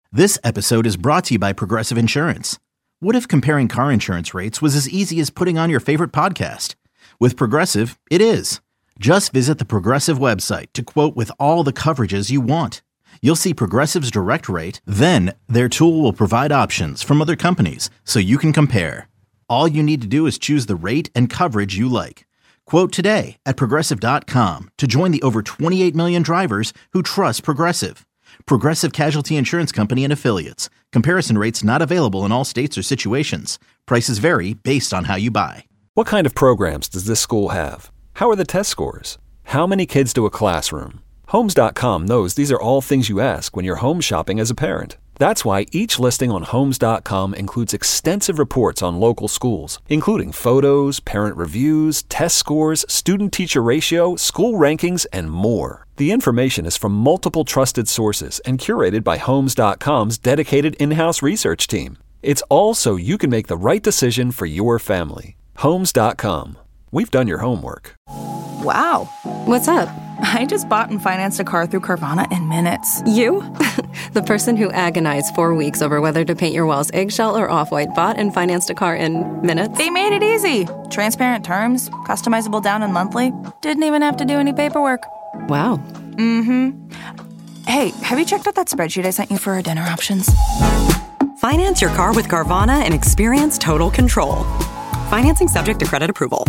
This episode is brought to you by Progressive Insurance. What if comparing car insurance rates was as easy as putting on your favorite podcast? With Progressive, it is. Just visit the Progressive website to quote with all the coverages you want. You'll see Progressive's direct rate, then their tool will provide options from other companies so you can compare. All you need to do is choose the rate and coverage you like. Quote today at Progressive.com to join the over 28 million drivers who trust Progressive. Progressive Casualty Insurance Company and Affiliates. Comparison rates not available in all states or situations. Prices vary based on how you buy. What kind of programs does this school have? How are the test scores? How many kids do a classroom? Homes.com knows these are all things you ask when you're home shopping as a parent. That's why each listing on Homes.com includes extensive reports on local schools, including photos, parent reviews, test scores, student-teacher ratio, school rankings, and more. The information is from multiple trusted sources and curated by Homes.com's dedicated in-house research team. It's all so you can make the right decision for your family. Homes.com. We've done your homework. Wow. What's up? I just bought and financed a car through Carvana in minutes. You? The person who agonized 4 weeks over whether to paint your walls eggshell or off-white bought and financed a car in minutes? They made it easy. Transparent terms, customizable down and monthly. Didn't even have to do any paperwork. Wow. Mm-hmm. Hey, have you checked out that spreadsheet I sent you for our dinner options? Finance your car with Carvana and experience total control. Financing subject to credit approval.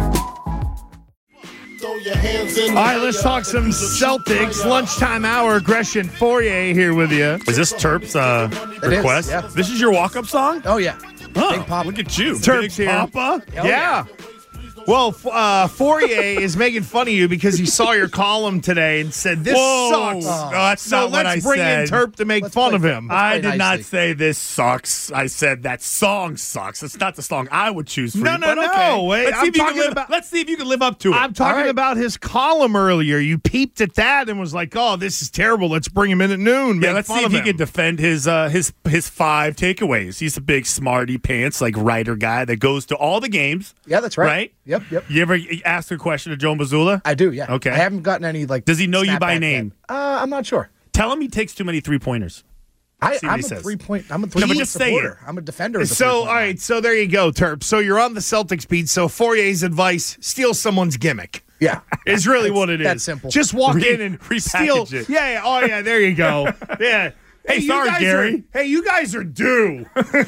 All right, let's talk some Celtics. Lunchtime hour. Gresham Fourier here with you. Is this Terp's request? Yeah. This is your walk-up song? Oh, yeah. Oh, Big Papa. look at you. Terp's Big here. Papa? Yeah. Well, Fourier is making fun of you because he saw your column today and said, this Whoa. sucks. No, that's So not what I let's bring in said. Terp to make fun of him. I did not say this sucks. I said that song sucks. It's not the song I would choose for No, you. no, but no. okay. Wait, let's, I'm see if you can talking live, about- let's see if you can live up to it. I'm talking about his column earlier. You peeped at that and was like, oh, this is terrible. Let's bring him in at noon. Yeah, Make let's fun see if of he him. can defend his 5 takeaways. He's a big smarty pants, like writer guy that goes to all the games. Yeah, that's right. Right? Yep. You ever ask a question to Joe Mazzulla? I do, yeah. Okay. I haven't gotten any, Does he know you by snapback name? yet. I'm not sure. Tell him he takes too many 3-pointers. I'm See what a he says. three-point but just say supporter. it. I'm a defender of the So, three-point all line. right, so there you go, Terp. So you're on the Celtics beat. So Fourier's advice, steal someone's gimmick. Yeah. Is really what it is. That simple. Just walk in and steal. repackage it. Yeah. Oh, yeah. There you go. Yeah. Hey, you sorry, guys Gary. You guys are due.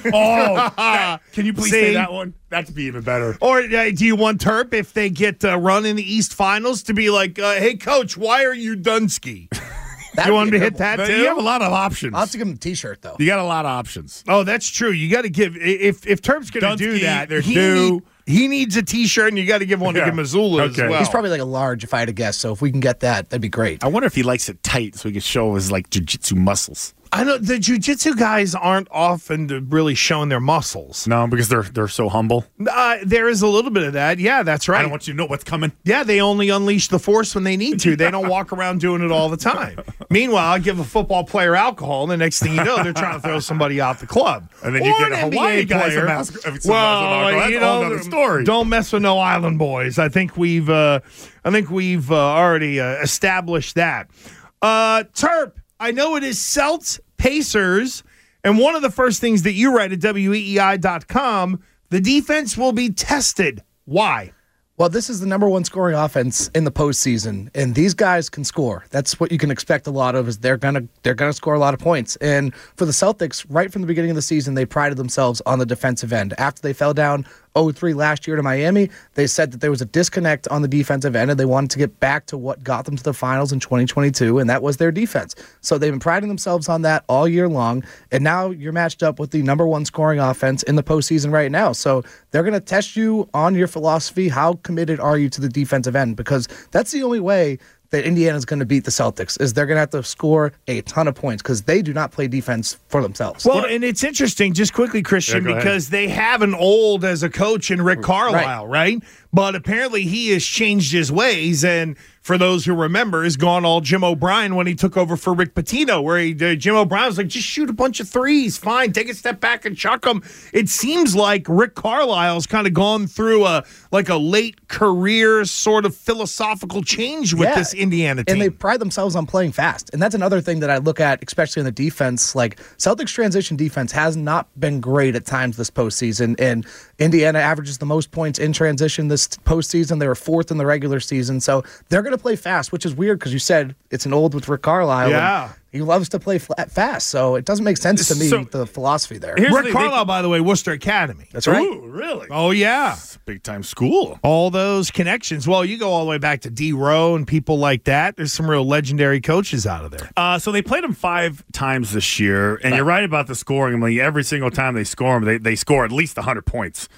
Can you please say See? that one? That'd be even better. Or do you want Terp, if they get run in the East Finals, to be like, hey, Coach, why are you Dunsky? That'd You want him be to a hit good one. that But too? you have a lot of options. I'll have to give him a T-shirt, though. You got a lot of options. Oh, that's true. You got to give if Terp's going to do Dunsky, that, they're due. he needs a T-shirt, and you got to give one Yeah. to Missoula as Okay. well. He's probably like a large, if I had to guess. So if we can get that, that'd be great. I wonder if he likes it tight so he can show his jiu-jitsu muscles. I know the jiu-jitsu guys aren't often really showing their muscles. No, because they're so humble. There is a little bit of that. Yeah, that's right. I don't want you to know what's coming. Yeah, they only unleash the force when they need to. They don't walk around doing it all the time. Meanwhile, I give a football player alcohol, and the next thing you know, they're trying to throw somebody out the club. And then you Or get a an Hawaii NBA guy player. some alcohol. That's you a whole know, other story. Don't mess with no island boys. I think we've already established that. Terp, I know it is Celts Pacers, and one of the first things that you write at weei.com, the defense will be tested. Why? Well, this is the number one scoring offense in the postseason, and these guys can score. That's what you can expect a lot of, is they're gonna score a lot of points. And for the Celtics, right from the beginning of the season, they prided themselves on the defensive end. After they fell down 0-3 last year to Miami, they said that there was a disconnect on the defensive end, and they wanted to get back to what got them to the finals in 2022, and that was their defense. So they've been priding themselves on that all year long, and now you're matched up with the number one scoring offense in the postseason right now. So they're going to test you on your philosophy. How committed are you to the defensive end? Because that's the only way that Indiana's going to beat the Celtics, is they're going to have to score a ton of points because they do not play defense for themselves. Well, and it's interesting, just quickly, Christian, Yeah, go because they have an old as a coach in Rick Carlisle, right? But apparently he has changed his ways, and for those who remember, has gone all Jim O'Brien when he took over for Rick Pitino, where Jim O'Brien was like, just shoot a bunch of threes. Fine, take a step back and chuck them. It seems like Rick Carlisle's kind of gone through a late career sort of philosophical change with this Indiana team. And they pride themselves on playing fast. And that's another thing that I look at, especially in the defense. Like, Celtics transition defense has not been great at times this postseason. And Indiana averages the most points in transition this postseason. They were 4th in the regular season. So they're going to play fast, which is weird because you said it's an old with Rick Carlisle. Yeah. He loves to play fast, so it doesn't make sense to me, the philosophy there. Rick Carlisle, by the way, Worcester Academy. That's right. Ooh, really? Oh, yeah. It's a big-time school. All those connections. Well, you go all the way back to D. Rowe and people like that. There's some real legendary coaches out of there. So they played them 5 times this year, and you're right about the scoring. I mean, every single time they score them, they score at least 100 points.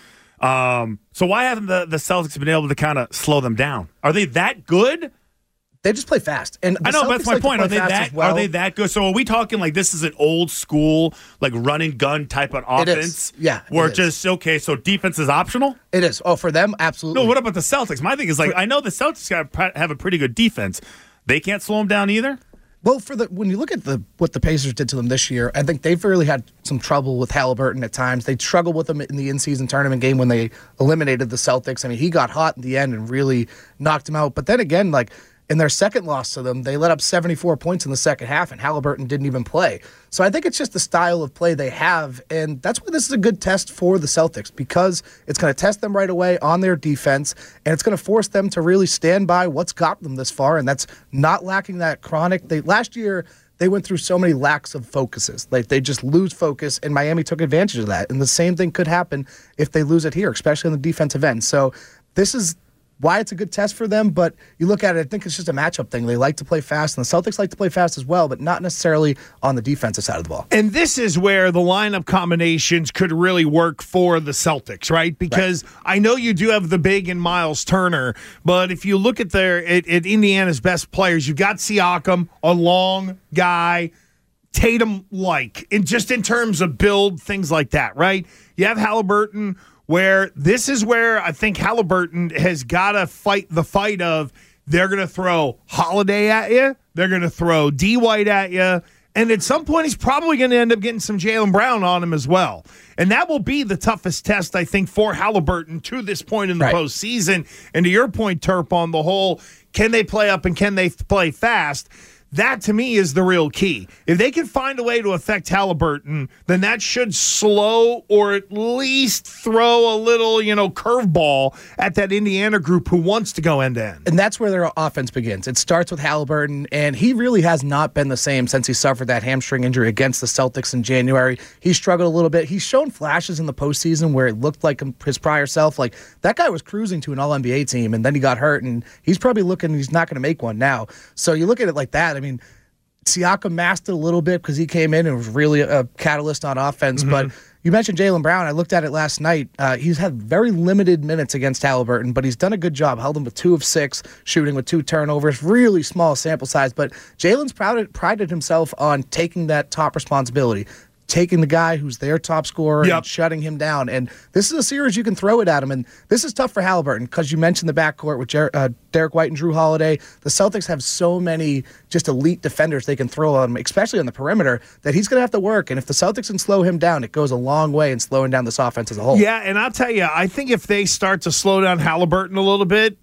So why haven't the Celtics been able to kind of slow them down? Are they that good? They just play fast. And I know, Celtics that's my like point. to Are play they fast that? as well. Are they that good? So are we talking like this is an old school, like run and gun type of offense? It is. Yeah, where it is. just okay. So defense is optional. It is. Oh, for them, absolutely. No. What about the Celtics? My thing is like I know the Celtics have a pretty good defense. They can't slow them down either. Well, when you look at what the Pacers did to them this year, I think they've really had some trouble with Halliburton at times. They struggled with him in the in-season tournament game when they eliminated the Celtics. I mean, he got hot in the end and really knocked him out. But then again, like, in their second loss to them, they let up 74 points in the second half, and Halliburton didn't even play. So I think it's just the style of play they have, and that's why this is a good test for the Celtics, because it's going to test them right away on their defense, and it's going to force them to really stand by what's got them this far, and that's not lacking that chronic. Last year, they went through so many lacks of focuses. Like, they just lose focus, and Miami took advantage of that. And the same thing could happen if they lose it here, especially on the defensive end. So this is why it's a good test for them, but you look at it, I think it's just a matchup thing. They like to play fast, and the Celtics like to play fast as well, but not necessarily on the defensive side of the ball. And this is where the lineup combinations could really work for the Celtics, right? Because I know you do have the big and Miles Turner, but if you look at at Indiana's best players, you've got Siakam, a long guy, Tatum-like, in terms of build, things like that, right? You have Halliburton, where this is where I think Halliburton has got to fight the fight of they're going to throw Holiday at you, they're going to throw D. White at you, and at some point he's probably going to end up getting some Jaylen Brown on him as well. And that will be the toughest test, I think, for Halliburton to this point in the postseason. And to your point, Terp, on the whole, can they play up and can they play fast? That, to me, is the real key. If they can find a way to affect Halliburton, then that should slow or at least throw a little, curveball at that Indiana group who wants to go end-to-end. And that's where their offense begins. It starts with Halliburton, and he really has not been the same since he suffered that hamstring injury against the Celtics in January. He struggled a little bit. He's shown flashes in the postseason where it looked like his prior self. Like, that guy was cruising to an All-NBA team, and then he got hurt, and he's probably he's not going to make one now. So you look at it like that. I mean, Siakam masked it a little bit because he came in and was really a catalyst on offense. But you mentioned Jaylen Brown. I looked at it last night. He's had very limited minutes against Halliburton, but he's done a good job. Held him with 2 of 6, shooting with 2 turnovers. Really small sample size. But Jaylen's prided himself on taking that top responsibility, taking the guy who's their top scorer and shutting him down. And this is a series you can throw it at him. And this is tough for Halliburton because you mentioned the backcourt with Derek White and Drew Holiday. The Celtics have so many just elite defenders they can throw on him, especially on the perimeter, that he's going to have to work. And if the Celtics can slow him down, it goes a long way in slowing down this offense as a whole. Yeah, and I'll tell you, I think if they start to slow down Halliburton a little bit,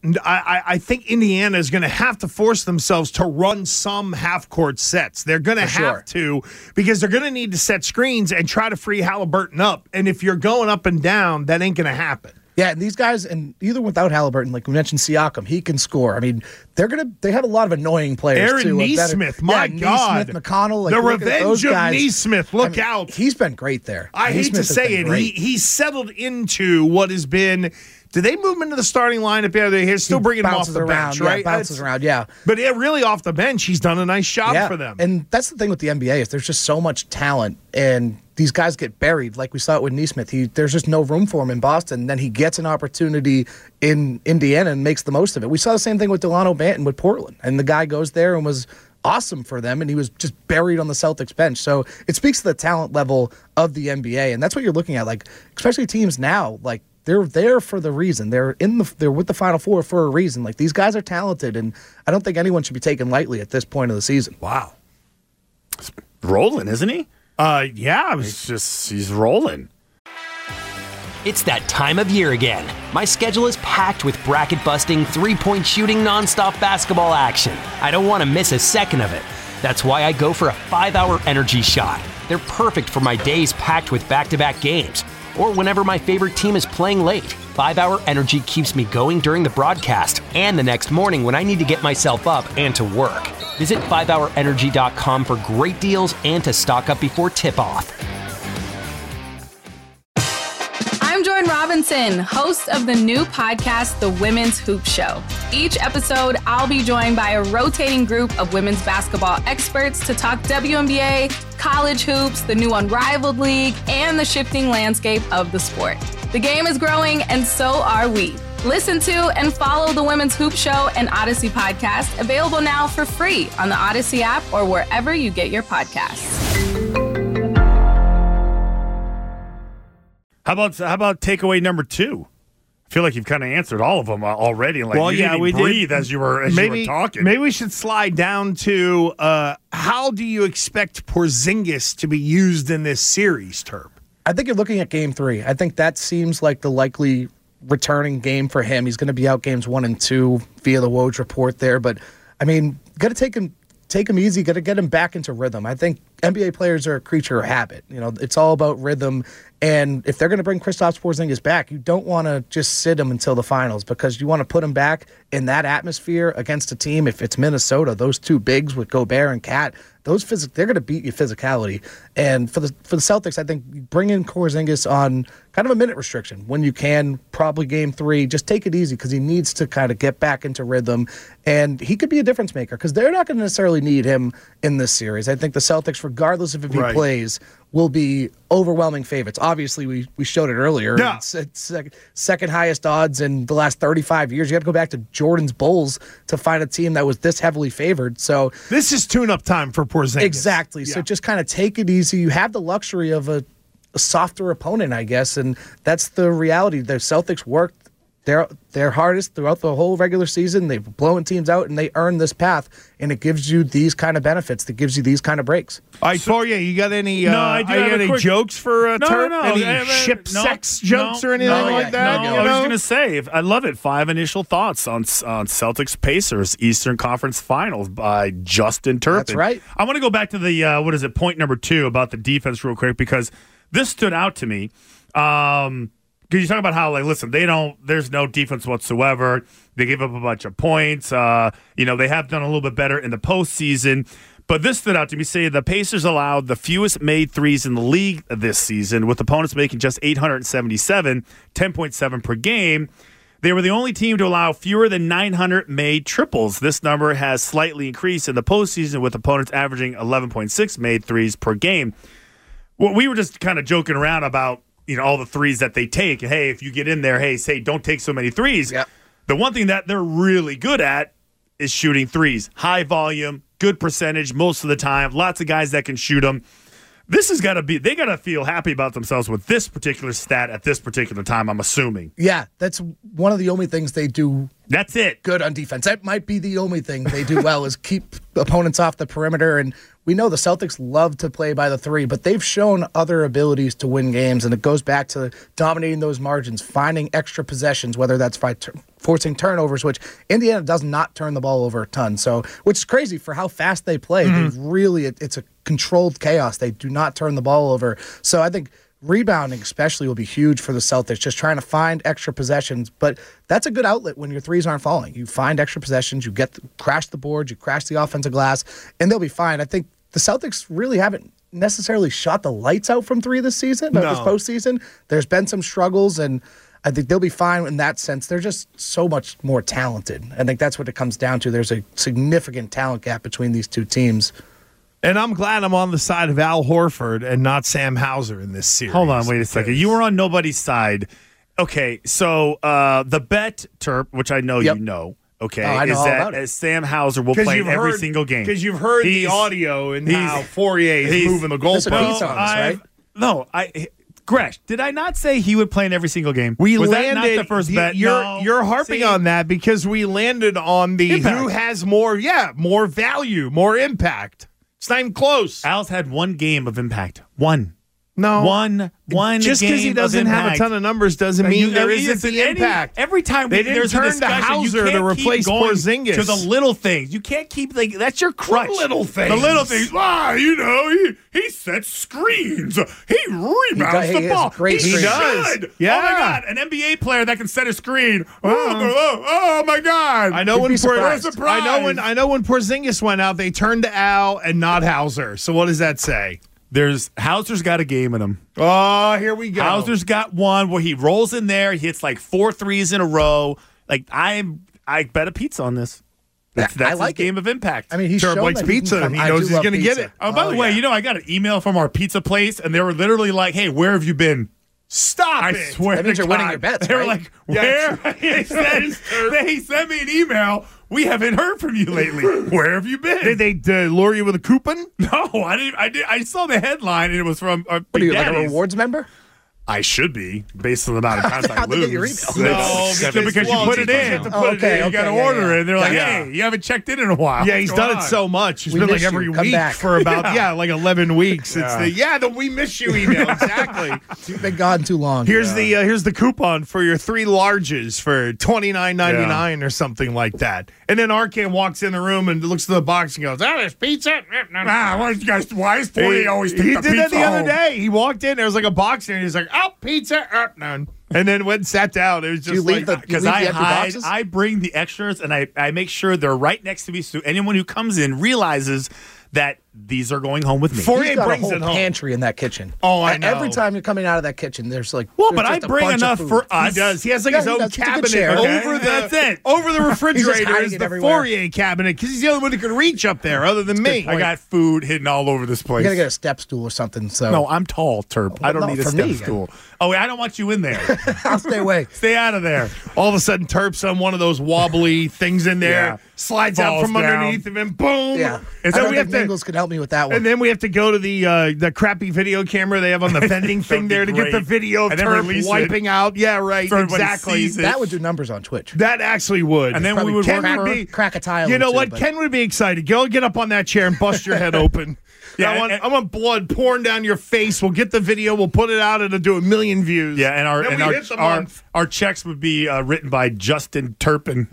I think Indiana is going to have to force themselves to run some half-court sets. They're going to have to, because they're going to need to set screens and try to free Halliburton up. And if you're going up and down, that ain't going to happen. Yeah, and these guys, and even without Halliburton, like we mentioned Siakam, he can score. I mean, they have a lot of annoying players, Aaron too. Nesmith, my God. Nesmith, McConnell. Like, the revenge of Nesmith, look out. He's been great there. I hate to say it. He's settled into what has been... Did they move him into the starting lineup? Yeah, they're still bringing him off the bench, right? Bounces around, yeah. But really off the bench, he's done a nice job for them. And that's the thing with the NBA is there's just so much talent, and these guys get buried. Like we saw it with Nesmith. There's just no room for him in Boston. Then he gets an opportunity in Indiana and makes the most of it. We saw the same thing with Delano Banton with Portland, and the guy goes there and was awesome for them, and he was just buried on the Celtics bench. So it speaks to the talent level of the NBA, and that's what you're looking at. Like, especially teams now, like, they're there for the reason. They're with the Final Four for a reason. Like, these guys are talented, and I don't think anyone should be taken lightly at this point of the season. Wow. He's rolling, isn't he? Yeah. He's rolling. It's that time of year again. My schedule is packed with bracket-busting, three-point shooting, nonstop basketball action. I don't want to miss a second of it. That's why I go for a 5-hour energy shot. They're perfect for my days packed with back-to-back games, or whenever my favorite team is playing late. 5-hour energy keeps me going during the broadcast and the next morning when I need to get myself up and to work. Visit 5hourenergy.com for great deals and to stock up before tip-off. I'm Jordan Robinson, host of the new podcast, The Women's Hoop Show. Each episode, I'll be joined by a rotating group of women's basketball experts to talk WNBA, college hoops, the new Unrivaled League, and the shifting landscape of the sport. The game is growing, and so are we. Listen to and follow The Women's Hoop Show and Odyssey podcast, available now for free on the Odyssey app or wherever you get your podcasts. How about takeaway number 2? I feel like you've kind of answered all of them already. Like, you didn't even breathe as you were talking. Maybe we should slide down to how do you expect Porzingis to be used in this series, Terp? I think you're looking at Game 3. I think that seems like the likely returning game for him. He's going to be out games 1 and 2 via the Woj report there. But, I mean, got to take him easy, got to get him back into rhythm. I think NBA players are a creature of habit. You know, it's all about rhythm. And if they're going to bring Kristaps Porzingis back, you don't want to just sit him until the finals, because you want to put him back in that atmosphere against a team. If it's Minnesota, those two bigs with Gobert and Cat, they're going to beat you physicality. And for the Celtics, I think bring in Porzingis on kind of a minute restriction when you can, probably Game 3. Just take it easy, because he needs to kind of get back into rhythm. And he could be a difference maker, because they're not going to necessarily need him in this series. I think the Celtics, regardless of if he plays, will be overwhelming favorites. Obviously, we showed it earlier. Yeah. It's second highest odds in the last 35 years. You got to go back to Jordan's Bulls to find a team that was this heavily favored. So this is tune-up time for Porzingis. Exactly. Yeah. So just kind of take it easy. You have the luxury of a softer opponent, I guess, and that's the reality. The Celtics worked their hardest throughout the whole regular season. They've blown teams out, and they earned this path, and it gives you these kind of benefits. That gives you these kind of breaks. All right, Fourier, you got any jokes for Turp? Any sex jokes or anything like that? No, I was going to say, I love it. 5 initial thoughts on Celtics Pacers Eastern Conference Finals by Justin Turpin. That's right. I want to go back to the point number 2 about the defense real quick, because this stood out to me. Because you talk about how, like, listen, there's no defense whatsoever. They give up a bunch of points. They have done a little bit better in the postseason. But this stood out to me. Say the Pacers allowed the fewest made threes in the league this season, with opponents making just 877, 10.7 per game. They were the only team to allow fewer than 900 made triples. This number has slightly increased in the postseason, with opponents averaging 11.6 made threes per game. Well, we were just kind of joking around about all the threes that they take. Hey, if you get in there, don't take so many threes. Yep. The one thing that they're really good at is shooting threes. High volume, good percentage most of the time. Lots of guys that can shoot them. This has got to be, they got to feel happy about themselves with this particular stat at this particular time, I'm assuming. Yeah, that's one of the only things they do. That's it. Good on defense. That might be the only thing they do well is keep opponents off the perimeter. And we know the Celtics love to play by the 3, but they've shown other abilities to win games. And it goes back to dominating those margins, finding extra possessions, whether that's by forcing turnovers, which Indiana does not turn the ball over a ton. So, which is crazy for how fast they play. Mm-hmm. It's a controlled chaos. They do not turn the ball over. So I think rebounding especially will be huge for the Celtics, just trying to find extra possessions. But that's a good outlet when your threes aren't falling. You find extra possessions, you crash the board, you crash the offensive glass, and they'll be fine. I think the Celtics really haven't necessarily shot the lights out from 3 this season, this postseason. There's been some struggles, and I think they'll be fine in that sense. They're just so much more talented. I think that's what it comes down to. There's a significant talent gap between these two teams. And I'm glad I'm on the side of Al Horford and not Sam Hauser in this series. Hold on, wait a second. You were on nobody's side. Okay, so the bet, Terp, which I know you know, okay, I know is all that about it. Sam Hauser will play every single game. Because you've heard the audio and how Fourier is moving the goalposts. Right? No, Gresh, did I not say he would play in every single game? We Was landed. that not the first bet? You're harping on that because we landed on the Impact. who has more value, more impact. It's not even close. Al's had one game of impact. One. No. One Just because he game doesn't of have a impact. ton of numbers doesn't mean there isn't the impact. Every time They didn't there's turn a to discussion, Hauser you to can't keep replace going Porzingis. to the little things. You can't keep that's your crutch. What little things? The little things. He sets screens. He rebounds the ball. He does. Should. Yeah. Oh my God, an NBA player that can set a screen. Oh my God. I know when surprised. I know when Porzingis went out, they turned to Al and not Hauser. So what does that say? Hauser's got a game in him. Oh, here we go. Hauser's got one where he rolls in there, he hits like 4 threes in a row. Like I bet a pizza on this. That's I like his game of impact. I mean, he's Turp shown likes that he can pizza. come- He I knows do he's love going to get pizza. it. Oh, by the way, I got an email from our pizza place, and they were literally like, "Hey, where have you been?" Stop I it. swear That means to you're winning God. your bets, They were right? like, "Where?" They sent me an email. We haven't heard from you lately. Where have you been? Did they lure you with a coupon? No, I didn't. I saw the headline, and it was from What are Big you, like a Daddy's. rewards member? I should be, based on the amount of times I How'd they get your lose. email? No, because you put it in. You got to order it. And they're like, Yeah. "Hey, you haven't checked in a while." Yeah, he's What's done going it on? so much. It's We been like miss you. every Come week back. for about like 11 weeks. Yeah. It's the we miss you email. Exactly. You've been gone too long. Here's the coupon for your 3 larges for $29.99 or something like that. And then Arcan walks in the room and looks at the box and goes, "Oh, there's pizza." Why is 40 always take He the did that pizza the other home? day. He walked in, there was like a box there, and he's like, "Oh, pizza, none." And then went and sat down. It was you just leave like the- Because leave I the empty hide, boxes? I bring the extras, and I make sure they're right next to me, so anyone who comes in realizes that these are going home with me. Fourier He's got a brings whole it home. pantry in that kitchen. Oh, I And know. Every time you're coming out of that kitchen, there's like Well, there's but I just a bring bunch of enough food. for us. He does. He has like Yeah, his he own does. It's a good cabinet share. over Okay. That's it. over the refrigerator hiding is it the everywhere. Fourier cabinet because he's the only one who can reach up there other than me. I got food hidden all over this place. You gotta get a step stool or something. So No, I'm tall, Terp. I don't no, need a for step me. stool. Oh, wait, I don't want you in there. I'll stay away. Stay out of there. All of a sudden, Terp's on one of those wobbly things in there, Yeah. slides out Falls from down. underneath him, and boom. Yeah, And I then don't we think have to. Mingles could help me with that one. And then we have to go to the crappy video camera they have on the vending thing be there to get the great. video of And then Terp release it. wiping out. Yeah, right. So everybody Exactly. sees it. that would do numbers on Twitch. That actually would. And then Probably we would Ken work would for... be- Crack a tile. You or know two, what? but- Ken would be excited. Go get up on that chair and bust your head open. Yeah, I want blood pouring down your face. We'll get the video. We'll put it out. It'll do 1 million views. Yeah, and Then we hit the month. our checks would be written by Justin Turpin.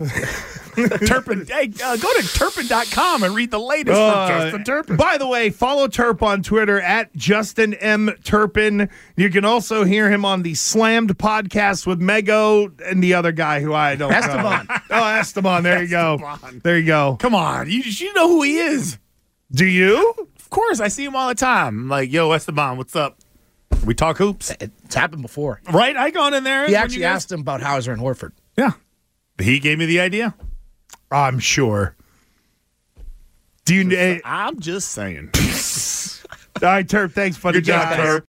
Turpin, hey, go to Turpin.com and read the latest from Justin Turpin. By the way, follow Turp on Twitter at Justin M. Turpin. You can also hear him on the Slammed podcast with Mego and the other guy who I don't Esteban. know. Oh, Esteban. There you go. Esteban. There you go. Come on, you know who he is. Do you? Of course, I see him all the time. I'm like, yo, Esteban, what's up? We talk hoops, It's happened before. right? I gone in there. He when actually you guys- asked him about Hauser and Horford. Yeah, he gave me the idea. I'm sure. Do you? I'm just saying. All right, Turp. Thanks, buddy. Good job, Guys. Turp.